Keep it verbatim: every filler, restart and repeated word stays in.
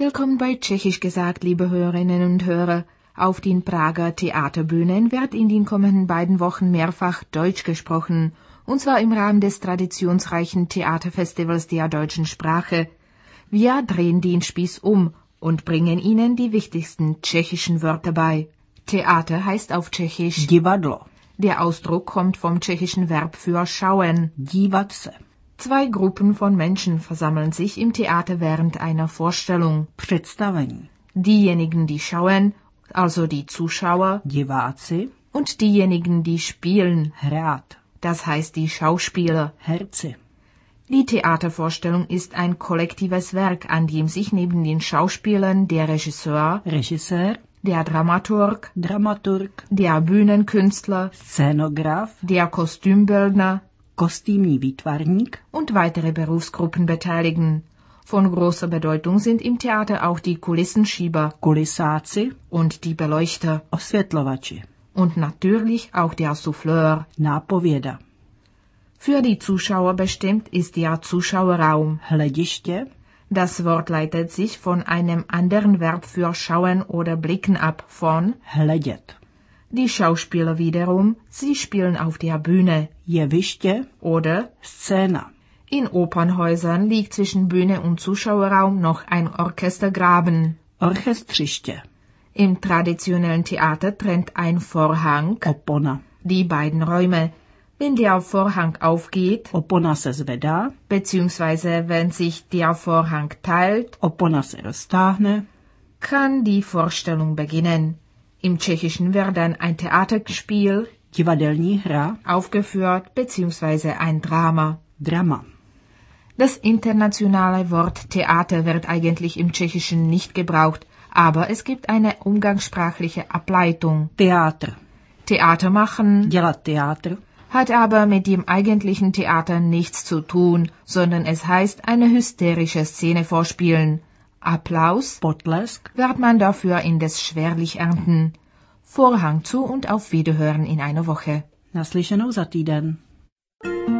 Willkommen bei Tschechisch gesagt, liebe Hörerinnen und Hörer. Auf den Prager Theaterbühnen wird in den kommenden beiden Wochen mehrfach Deutsch gesprochen, und zwar im Rahmen des traditionsreichen Theaterfestivals der deutschen Sprache. Wir drehen den Spieß um und bringen Ihnen die wichtigsten tschechischen Wörter bei. Theater heißt auf Tschechisch Divadlo. Der Ausdruck kommt vom tschechischen Verb für schauen. Dívat se. Zwei Gruppen von Menschen versammeln sich im Theater während einer Vorstellung. Představení. Diejenigen, die schauen, also die Zuschauer, Diváci. und diejenigen, die spielen, Hrát. das heißt die Schauspieler. Herci. Die Theatervorstellung ist ein kollektives Werk, an dem sich neben den Schauspielern der Regisseur, Režisér. der Dramaturg, Dramaturg. der Bühnenkünstler, Scénograf. der Kostümbildner Kostýmní výtvarník. und weitere Berufsgruppen beteiligen. Von großer Bedeutung sind im Theater auch die Kulissenschieber Kulisáci. und die Beleuchter Osvětlovači. und natürlich auch der Souffleur. Nápověda. Für die Zuschauer bestimmt ist der Zuschauerraum. Hlediště. Das Wort leitet sich von einem anderen Verb für schauen oder blicken ab, von Hledět. die Schauspieler wiederum, sie spielen auf der Bühne Jeviště. oder Scéna. in Opernhäusern liegt zwischen Bühne und Zuschauerraum noch ein Orchestergraben. Orchestřiště. Im traditionellen Theater trennt ein Vorhang Opona. die beiden Räume. Wenn der Vorhang aufgeht, Opona se zvedá. beziehungsweise wenn sich der Vorhang teilt, Opona se roztáhne. kann die Vorstellung beginnen. Im Tschechischen wird dann ein Theaterspiel Divadelní hra. aufgeführt beziehungsweise ein Drama. Drama. Das internationale Wort Theater wird eigentlich im Tschechischen nicht gebraucht, aber es gibt eine umgangssprachliche Ableitung. Teátr. Theater machen Dělat teátr. hat aber mit dem eigentlichen Theater nichts zu tun, sondern es heißt eine hysterische Szene vorspielen. Applaus Potlesk. wird man dafür indes schwerlich ernten. Vorhang zu und auf Wiederhören in einer Woche. Naslyšenou za týden.